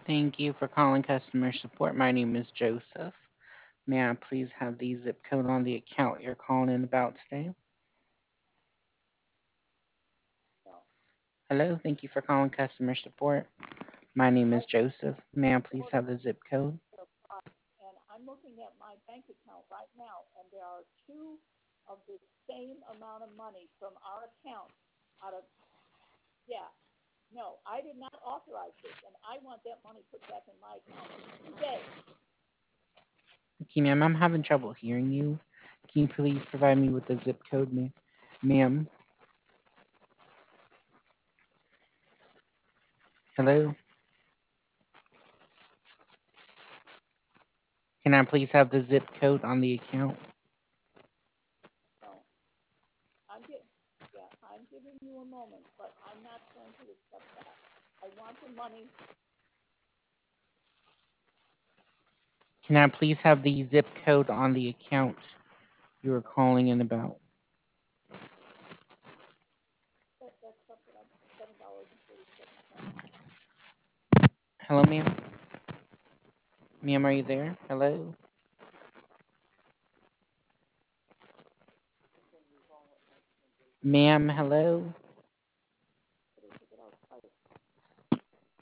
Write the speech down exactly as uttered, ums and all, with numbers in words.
Thank you for calling customer support. My name is Joseph. May I please have the zip code on the account you're calling in about today? No. Hello, thank you for calling customer support. My name is I Joseph. May I please ordered have the zip code? their product, and I'm looking at my bank account right now, and there are two of the same amount of money from our account out of, yeah, no, I did not authorize this, and I want that money put back in my account today. Okay, ma'am, I'm having trouble hearing you. Can you please provide me with the zip code, ma- ma'am? Hello? Can I please have the zip code on the account? No, I'm get, yeah, I'm giving you a moment, but I'm not going to accept that. I want the money, Can I please have the zip code on the account you were calling in about? that, that's something I'm, seven dollars and forty-seven cents. Hello, ma'am? Ma'am, are you there? Hello? Ma'am, hello?